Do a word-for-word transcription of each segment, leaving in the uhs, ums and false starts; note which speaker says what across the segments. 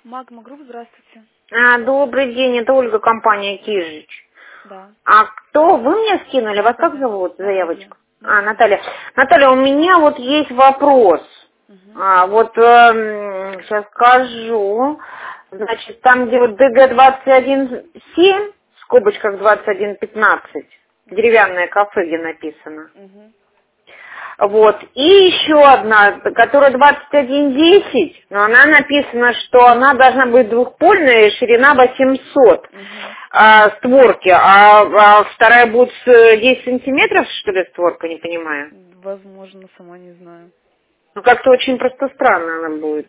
Speaker 1: Магма Групп, здравствуйте.
Speaker 2: А, добрый день, это Ольга, компания Кижич.
Speaker 1: Да.
Speaker 2: А кто? Вы мне скинули? Вас как
Speaker 1: Наталья.
Speaker 2: зовут,
Speaker 1: Наталья.
Speaker 2: заявочку? А,
Speaker 1: Наталья.
Speaker 2: Наталья. Наталья, у меня вот есть вопрос.
Speaker 1: Угу.
Speaker 2: А, вот эм, сейчас скажу. Значит, там, где вот ДГ двадцать один семь, в скобочках двадцать один пятнадцать, деревянное кафе, где написано.
Speaker 1: Угу.
Speaker 2: Вот. И еще одна, которая двадцать один десять, но она написана, что она должна быть двухпольная, ширина восемьсот
Speaker 1: Угу.
Speaker 2: а, створки, а, а вторая будет с десять сантиметров, что ли, створка, не понимаю.
Speaker 1: Возможно, сама не знаю.
Speaker 2: Ну, как-то очень просто странно она будет.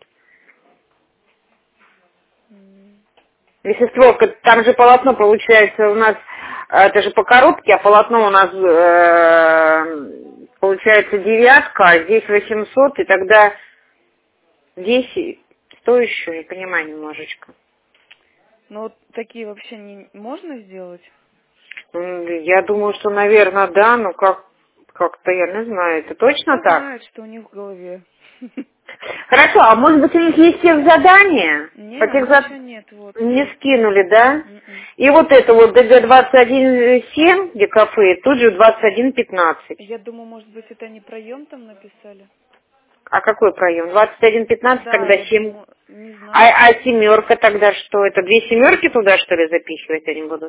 Speaker 1: М.
Speaker 2: Если створка, там же полотно получается у нас, э, это же по коробке, а полотно у нас э, получается девятка, а здесь восемьсот, и тогда десять, сто еще, не понимаю немножечко.
Speaker 1: Ну вот такие вообще не можно сделать?
Speaker 2: М, Я думаю, что, наверное, да, но как, как-то я не знаю, это точно
Speaker 1: Кто
Speaker 2: так?
Speaker 1: знает, что у них в голове.
Speaker 2: Хорошо, а может быть у них есть тех задания?
Speaker 1: Не,
Speaker 2: По
Speaker 1: у
Speaker 2: тех
Speaker 1: меня
Speaker 2: за-
Speaker 1: еще нет, вот.
Speaker 2: Не скинули, да?
Speaker 1: М-м.
Speaker 2: И вот это вот ДГ двадцать один семь, где кафе, тут же двадцать один пятнадцать.
Speaker 1: Я думаю, может быть, это они проем там написали?
Speaker 2: А какой проем? двадцать один пятнадцать,
Speaker 1: Да,
Speaker 2: тогда
Speaker 1: я
Speaker 2: семь.
Speaker 1: думаю, не знаю.
Speaker 2: А, а семерка тогда что? Это две семерки туда, что ли, запихивать они будут?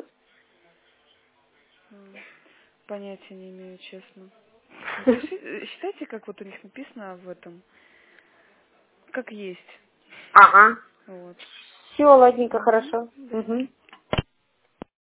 Speaker 1: М. Понятия не имею, честно. Напишите, считайте, как вот у них написано в этом, как есть.
Speaker 2: Ага.
Speaker 1: Вот.
Speaker 2: Все, ладненько,
Speaker 1: Угу.
Speaker 2: хорошо.
Speaker 1: Да.
Speaker 2: Угу.